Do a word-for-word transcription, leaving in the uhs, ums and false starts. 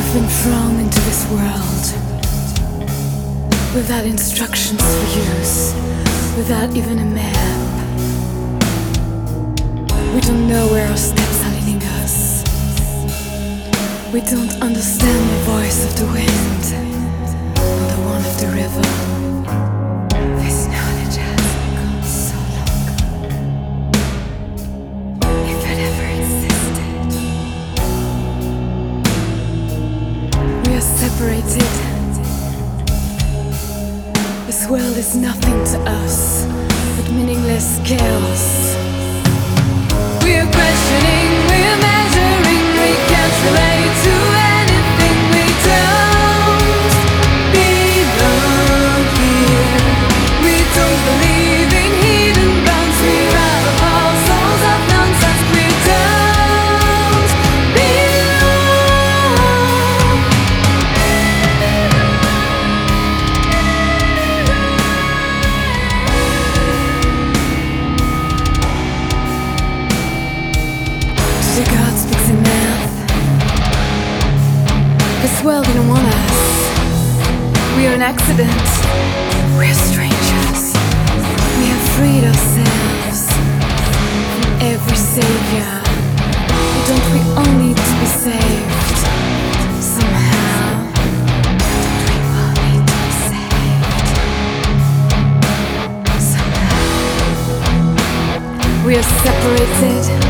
We've been thrown into this world without instructions for use, without even a map. We don't know where our steps are leading us. We don't understand the voice of the wind or the one of the river. This knowledge has gone so long, if it ever existed. We are separated. This world is nothing to us but meaningless chaos. We are questioning, we are measuring, we can't relate to anything. We don't belong here. We don't believe in hidden bounds. We rather all souls of nonsense. We don't belong. The God speaks in math. This world didn't want us. We are an accident. We are strangers. We have freed ourselves from every savior. Don't we all need to be saved somehow? Don't we all need to be saved somehow? We are separated.